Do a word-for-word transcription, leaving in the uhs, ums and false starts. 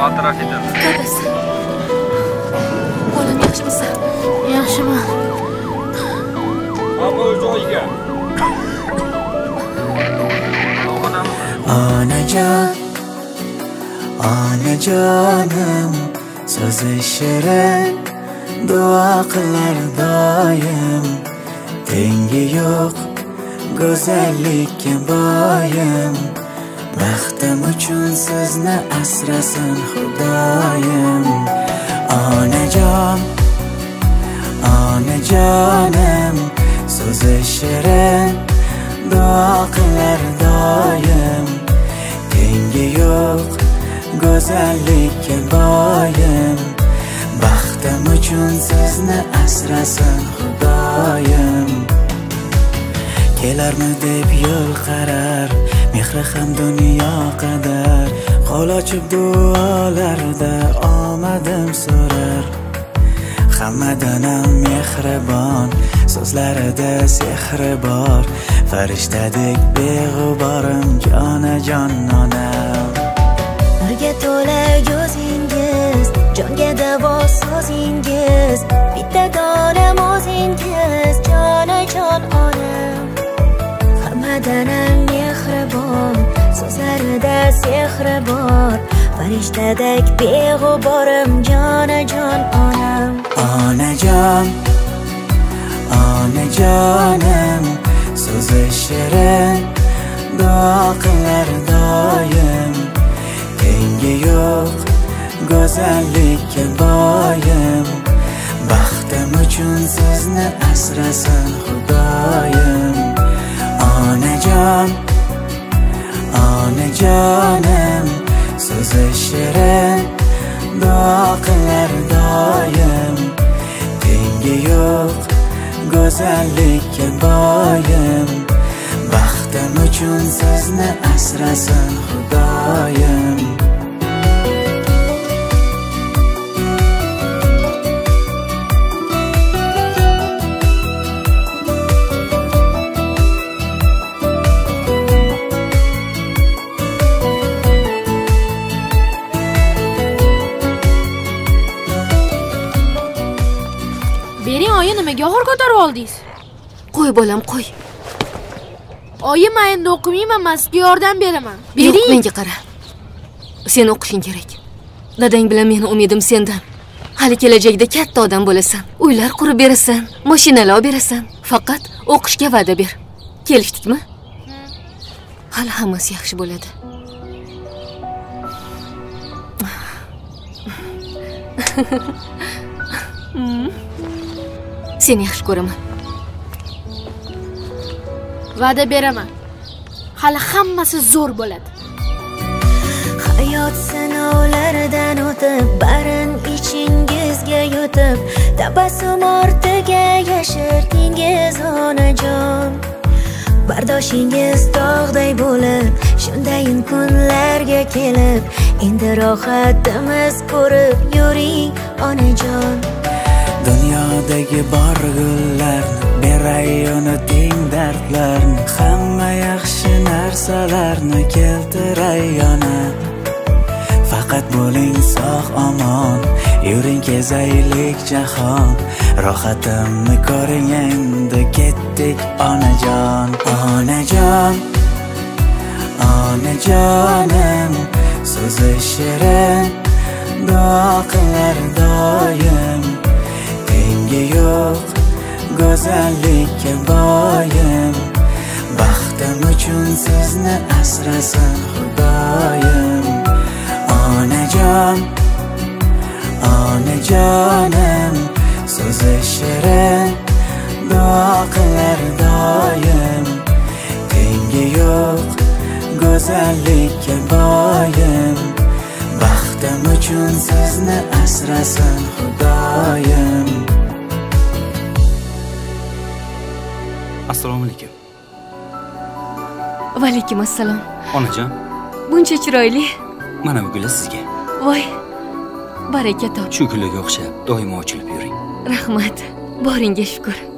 Xotira ketadi. Dadasi. Bolam yaxshimisan? Yaxshiman. Ammo joyiga. Onajon, onajonim, so'zi shirin, duo qilar doim. Tengi yo'q, go'zallikka boyim. Baxtim uchun sizni asrasin Xudoyim. Onajon, onajonim, so'zi shirin, duo qilar doim. Tengi yo'q, go'zallikka boyim. Baxtim uchun sizni asrasin Xudoyim. Kelarmi deb yo'l qarar, mehri ham dunyo qadar. Qo'l ochib duolarda omadim so'rar. Hammadan ham mehribon, so'zlarida sehri bor. Farishtadek beg'uborim, jonajon onam. Nurga to'la ko'zingiz, jonga davo so'zingiz. Bitta donam o'zingiz, jonajon onam. Hammadan ham mehribon, so'zlarida sehri bor. Farishtadek beg'uborim, jonajon onam. Onajon, onajonim, so'zi shirin, duo qilar doim. Tengi yo'q, go'zallikka boyim. Baxtim uchun sizni asrasin Xudoyim. Onajon, onajonim, so'zi shirin, duo qilar doim. Tengi yo'q, go'zallikka boyim. Baxtim uchun sizni asrasin Xudoyim. Bering oyi, nimaga og'ir ko'tarib oldingiz? Qo'y bolam, qo'y. Oyi, men endi o'qimayman, men sizga yordam beraman. Yo'q, Bering. menga qara. Sen o'qishing kerak. Dadang bilan meni umidim sendan. Hali kelajakda katta odam bo'lasan. Uylar qurib berasan, mashinalar olib berasan. Faqat o'qishga va'da ber. Kelishdikmi? Hali hammasi yaxshi bo'ladi. Seni yaxshi ko'raman. Va'da beraman. Hali hammasi zo'r bo'ladi. Hayot sinovlaridan o'tib, barin ichingizga yutib, tabassum ortiga yashirdingiz onajon. Bardoshingiz tog'day bo'lib, shundayin kunlarga kelib, endi rohatimiz ko'rib yuring onajon. Dunyodagi bor gullarni beray unuting dardlarni. Hamma yaxshi narsalarni keltiray yana. Faqat bo'ling sog' omon, yuring kezaylik jahon. Rohatimni ko'ring endi, ketdik onajon. Onajon, onajonim, so'zi shirin, duo qilar doim. Tengi yo'q, go'zallikka boyim. Baxtim uchun sizni asrasin Xudoyim. Onajon, onajonim, so'zi shirin, duo qilar doim. Tengi yo'q, go'zallikka boyim. Baxtim uchun sizni asrasin Xudoyim. Assalomu alaykum. Va alaykum assalom. Onajon, Buncha chiroyli. mana bu gullar sizga. Voy. Baraka top. Shu gullarga o'xshab doimo ochilib yuring. Rahmat. Boringga shukr.